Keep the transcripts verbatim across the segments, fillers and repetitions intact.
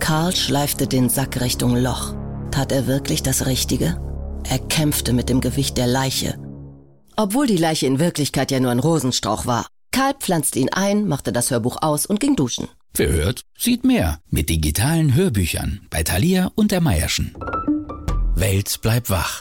Karl schleifte den Sack Richtung Loch. Tat er wirklich das Richtige? Er kämpfte mit dem Gewicht der Leiche. Obwohl die Leiche in Wirklichkeit ja nur ein Rosenstrauch war. Karl pflanzte ihn ein, machte das Hörbuch aus und ging duschen. Wer hört, sieht mehr. Mit digitalen Hörbüchern bei Thalia und der Meierschen. Welt bleibt wach.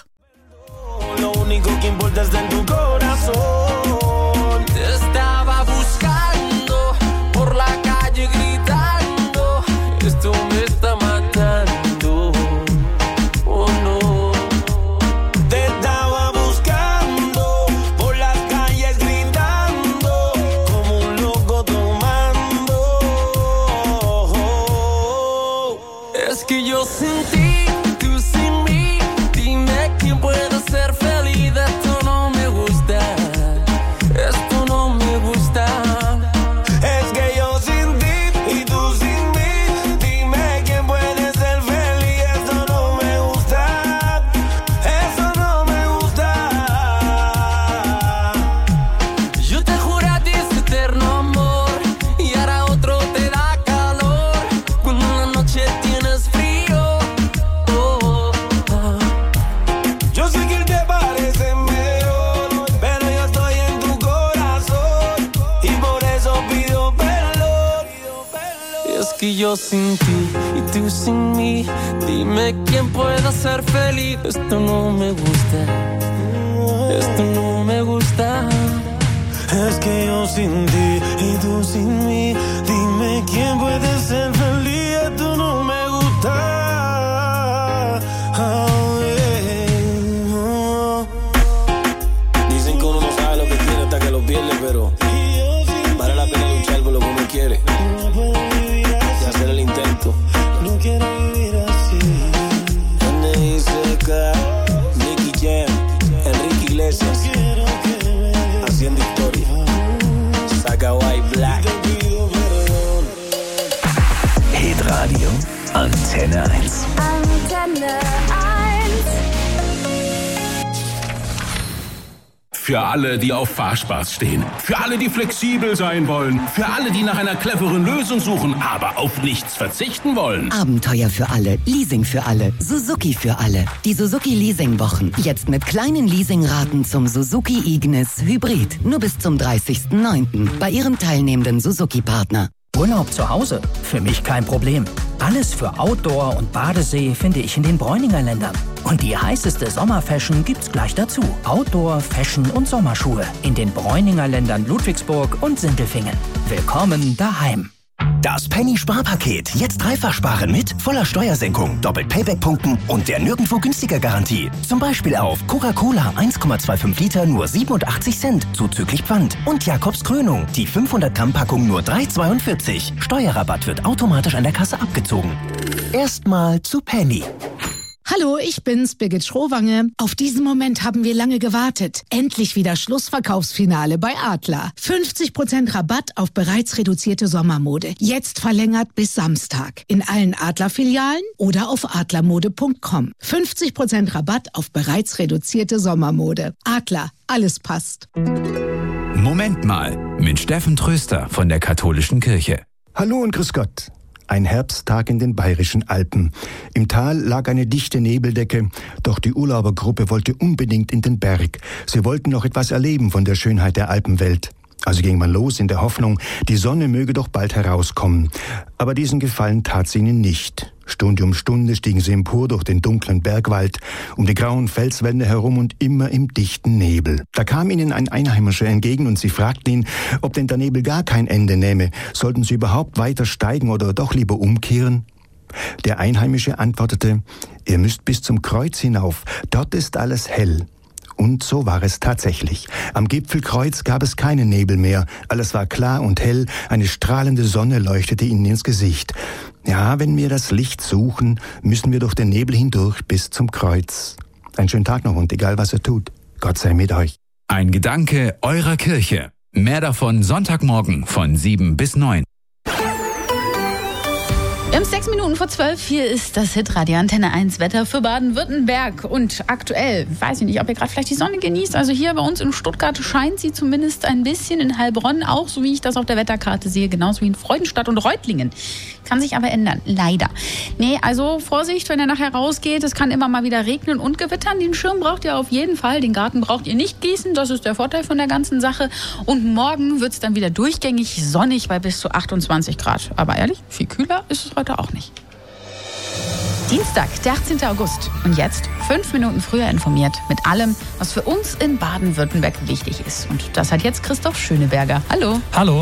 Yo sin ti y tú sin mí, dime quién pueda ser feliz. Esto no me gusta, esto no me gusta. Es que yo sin ti y tú sin mí, dime quién puede ser feliz. Esto no me gusta. Oh, yeah. Oh. Dicen que uno no sabe lo que quiere hasta que lo pierde, pero vale la pena luchar por lo que uno quiere. Hacer el intento. No quiero vivir así. N I C K, Nicky Jam, Enrique Iglesias, haciendo historia. Saga White Black. Hitradio Antenne eins. Antenne eins. Für alle, die auf Fahrspaß stehen. Für alle, die flexibel sein wollen. Für alle, die nach einer cleveren Lösung suchen, aber auf nichts verzichten wollen. Abenteuer für alle, Leasing für alle, Suzuki für alle. Die Suzuki Leasingwochen. Jetzt mit kleinen Leasingraten zum Suzuki Ignis Hybrid. Nur bis zum dreißigsten neunten bei Ihrem teilnehmenden Suzuki-Partner. Urlaub zu Hause? Für mich kein Problem. Alles für Outdoor und Badesee finde ich in den Bräuninger Ländern. Und die heißeste Sommerfashion gibt's gleich dazu. Outdoor, Fashion und Sommerschuhe in den Bräuninger Ländern Ludwigsburg und Sindelfingen. Willkommen daheim. Das Penny-Sparpaket. Jetzt dreifach sparen mit voller Steuersenkung, doppelt Payback-Punkten und der nirgendwo günstiger Garantie. Zum Beispiel auf Coca-Cola eins Komma fünfundzwanzig Liter nur siebenundachtzig Cent zuzüglich Pfand. Und Jakobs Krönung, die fünfhundert Gramm Packung nur drei Komma zweiundvierzig. Steuerrabatt wird automatisch an der Kasse abgezogen. Erstmal zu Penny. Hallo, ich bin's, Birgit Schrowange. Auf diesen Moment haben wir lange gewartet. Endlich wieder Schlussverkaufsfinale bei Adler. fünfzig Prozent Rabatt auf bereits reduzierte Sommermode. Jetzt verlängert bis Samstag. In allen Adler-Filialen oder auf adlermode punkt com. fünfzig Prozent Rabatt auf bereits reduzierte Sommermode. Adler, alles passt. Moment mal, mit Steffen Tröster von der Katholischen Kirche. Hallo und grüß Gott. Ein Herbsttag in den Bayerischen Alpen. Im Tal lag eine dichte Nebeldecke, doch die Urlaubergruppe wollte unbedingt in den Berg. Sie wollten noch etwas erleben von der Schönheit der Alpenwelt. Also ging man los in der Hoffnung, die Sonne möge doch bald herauskommen. Aber diesen Gefallen tat sie ihnen nicht. Stunde um Stunde stiegen sie empor durch den dunklen Bergwald, um die grauen Felswände herum und immer im dichten Nebel. Da kam ihnen ein Einheimischer entgegen und sie fragten ihn, ob denn der Nebel gar kein Ende nähme. Sollten sie überhaupt weiter steigen oder doch lieber umkehren? Der Einheimische antwortete, ihr müsst bis zum Kreuz hinauf, dort ist alles hell. Und so war es tatsächlich. Am Gipfelkreuz gab es keinen Nebel mehr. Alles war klar und hell. Eine strahlende Sonne leuchtete ihnen ins Gesicht. Ja, wenn wir das Licht suchen, müssen wir durch den Nebel hindurch bis zum Kreuz. Einen schönen Tag noch und egal was ihr tut, Gott sei mit euch. Ein Gedanke eurer Kirche. Mehr davon Sonntagmorgen von sieben bis neun. Wir haben sechs Minuten vor zwölf. Hier ist das Hitradio Antenne eins Wetter für Baden-Württemberg. Und aktuell, weiß ich nicht, ob ihr gerade vielleicht die Sonne genießt. Also hier bei uns in Stuttgart scheint sie zumindest ein bisschen, in Heilbronn auch, so wie ich das auf der Wetterkarte sehe, genauso wie in Freudenstadt und Reutlingen. Kann sich aber ändern, leider. Nee, also Vorsicht, wenn ihr nachher rausgeht. Es kann immer mal wieder regnen und gewittern. Den Schirm braucht ihr auf jeden Fall. Den Garten braucht ihr nicht gießen. Das ist der Vorteil von der ganzen Sache. Und morgen wird es dann wieder durchgängig sonnig bei bis zu achtundzwanzig Grad. Aber ehrlich, viel kühler ist es heute auch nicht. Dienstag, der achtzehnten August. Und jetzt fünf Minuten früher informiert mit allem, was für uns in Baden-Württemberg wichtig ist. Und das hat jetzt Christoph Schöneberger. Hallo. Hallo.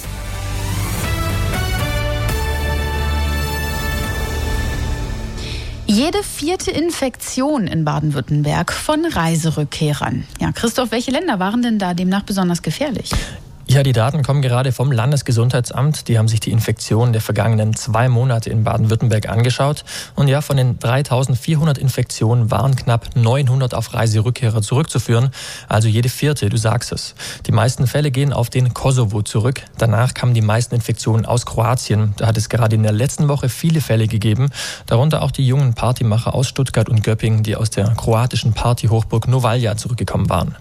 Jede vierte Infektion in Baden-Württemberg von Reiserückkehrern. Ja, Christoph, welche Länder waren denn da demnach besonders gefährlich? Ja, die Daten kommen gerade vom Landesgesundheitsamt. Die haben sich die Infektionen der vergangenen zwei Monate in Baden-Württemberg angeschaut. Und ja, von den dreitausendvierhundert Infektionen waren knapp neunhundert auf Reiserückkehrer zurückzuführen. Also jede vierte, du sagst es. Die meisten Fälle gehen auf den Kosovo zurück. Danach kamen die meisten Infektionen aus Kroatien. Da hat es gerade in der letzten Woche viele Fälle gegeben. Darunter auch die jungen Partymacher aus Stuttgart und Göppingen, die aus der kroatischen Partyhochburg Novalja zurückgekommen waren.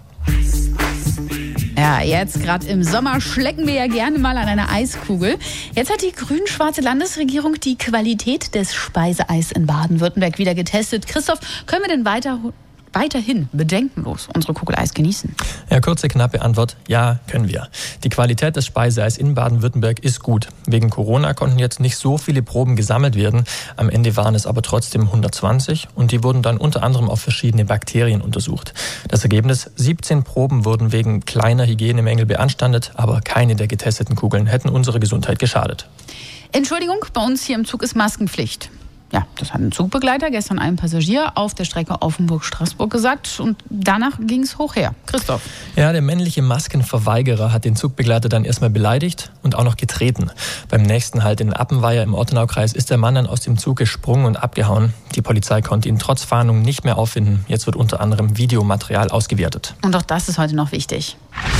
Ja, jetzt gerade im Sommer schlecken wir ja gerne mal an einer Eiskugel. Jetzt hat die grün-schwarze Landesregierung die Qualität des Speiseeis in Baden-Württemberg wieder getestet. Christoph, können wir denn weiter, weiterhin bedenkenlos unsere Kugeleis genießen? Ja, kurze, knappe Antwort, ja, können wir. Die Qualität des Speiseeis in Baden-Württemberg ist gut. Wegen Corona konnten jetzt nicht so viele Proben gesammelt werden. Am Ende waren es aber trotzdem hundertzwanzig und die wurden dann unter anderem auf verschiedene Bakterien untersucht. Das Ergebnis, siebzehn Proben wurden wegen kleiner Hygienemängel beanstandet, aber keine der getesteten Kugeln hätten unserer Gesundheit geschadet. Entschuldigung, bei uns hier im Zug ist Maskenpflicht. Ja, das hat ein Zugbegleiter gestern einem Passagier auf der Strecke Offenburg-Straßburg gesagt und danach ging es hoch her. Christoph. Ja, der männliche Maskenverweigerer hat den Zugbegleiter dann erstmal beleidigt und auch noch getreten. Beim nächsten Halt in Appenweier im Ortenaukreis ist der Mann dann aus dem Zug gesprungen und abgehauen. Die Polizei konnte ihn trotz Fahndung nicht mehr auffinden. Jetzt wird unter anderem Videomaterial ausgewertet. Und auch das ist heute noch wichtig.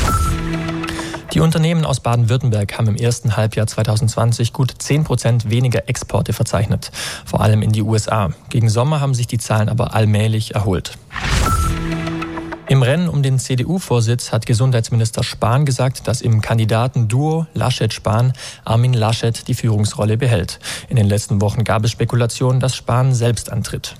Die Unternehmen aus Baden-Württemberg haben im ersten Halbjahr zweitausendzwanzig gut zehn Prozent weniger Exporte verzeichnet, vor allem in die U S A. Gegen Sommer haben sich die Zahlen aber allmählich erholt. Im Rennen um den C D U-Vorsitz hat Gesundheitsminister Spahn gesagt, dass im Kandidaten-Duo Laschet-Spahn Armin Laschet die Führungsrolle behält. In den letzten Wochen gab es Spekulationen, dass Spahn selbst antritt.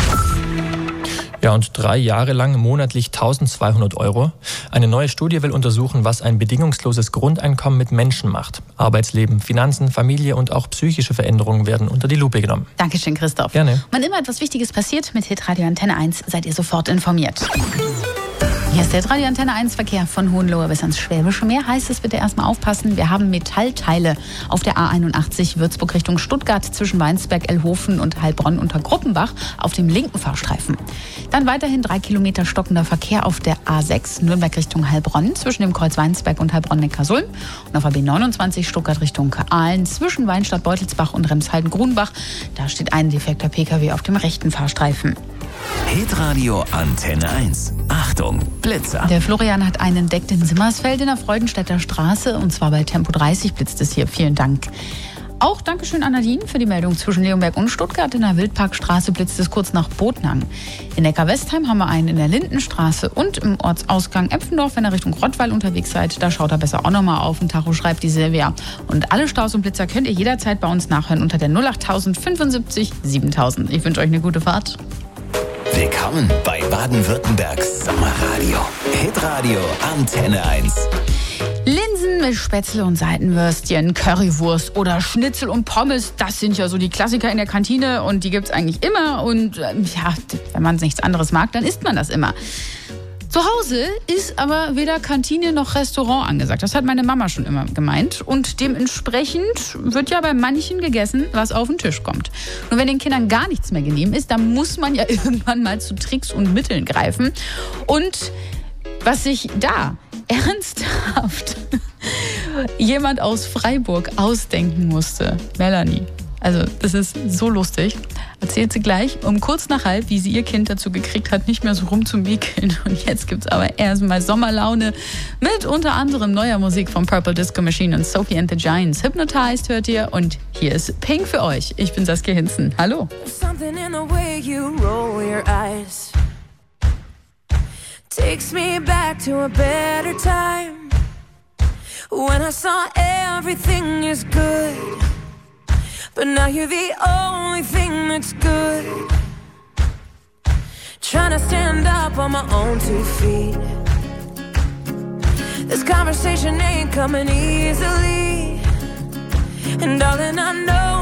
Ja, und drei Jahre lang monatlich eintausendzweihundert Euro. Eine neue Studie will untersuchen, was ein bedingungsloses Grundeinkommen mit Menschen macht. Arbeitsleben, Finanzen, Familie und auch psychische Veränderungen werden unter die Lupe genommen. Dankeschön, Christoph. Gerne. Wenn immer etwas Wichtiges passiert mit Hitradio Antenne eins, seid ihr sofort informiert. Hier ist der Hitradio Antenne eins Verkehr von Hohenlohe bis ans Schwäbische Meer. Heißt es, bitte erstmal aufpassen. Wir haben Metallteile auf der A einundachtzig Würzburg Richtung Stuttgart zwischen Weinsberg, Ellhofen und Heilbronn unter Gruppenbach auf dem linken Fahrstreifen. Dann weiterhin drei Kilometer stockender Verkehr auf der A sechs Nürnberg Richtung Heilbronn zwischen dem Kreuz Weinsberg und Heilbronn-Neckarsulm. Und auf A B neunundzwanzig Stuttgart Richtung Aalen zwischen Weinstadt-Beutelsbach und Remshalden-Grunbach. Da steht ein defekter Pkw auf dem rechten Fahrstreifen. Hitradio Antenne eins. Achtung, Blitzer. Der Florian hat einen entdeckt in Simmersfeld in der Freudenstädter Straße und zwar bei Tempo dreißig blitzt es hier. Vielen Dank. Auch Dankeschön an Nadine für die Meldung zwischen Leonberg und Stuttgart. In der Wildparkstraße blitzt es kurz nach Botnang. In Neckar-Westheim haben wir einen in der Lindenstraße und im Ortsausgang Epfendorf, wenn ihr Richtung Rottweil unterwegs seid. Da schaut ihr besser auch nochmal auf den Tacho, schreibt die Silvia. Und alle Staus und Blitzer könnt ihr jederzeit bei uns nachhören unter der null acht null null fünf siebentausend. Ich wünsche euch eine gute Fahrt. Willkommen bei Baden-Württembergs Sommerradio. Hitradio Antenne eins. Linsen mit Spätzle und Seitenwürstchen, Currywurst oder Schnitzel und Pommes, das sind ja so die Klassiker in der Kantine und die gibt's eigentlich immer. Und äh, ja, wenn man nichts anderes mag, dann isst man das immer. Zu Hause ist aber weder Kantine noch Restaurant angesagt. Das hat meine Mama schon immer gemeint. Und dementsprechend wird ja bei manchen gegessen, was auf den Tisch kommt. Und wenn den Kindern gar nichts mehr genehm ist, dann muss man ja irgendwann mal zu Tricks und Mitteln greifen. Und was sich da ernsthaft jemand aus Freiburg ausdenken musste, Melanie, Also das ist so lustig. Erzählt sie gleich um kurz nach halb, wie sie ihr Kind dazu gekriegt hat, nicht mehr so rumzumiekeln. Und jetzt gibt's aber erstmal Sommerlaune mit unter anderem neuer Musik von Purple Disco Machine und Sophie and the Giants. Hypnotized hört ihr und hier ist Pink für euch. Ich bin Saskia Hinzen. Hallo. Something in the way you roll your eyes takes me back to a better time when I saw everything is good. But now you're the only thing that's good. Trying to stand up on my own two feet. This conversation ain't coming easily. And darling, I know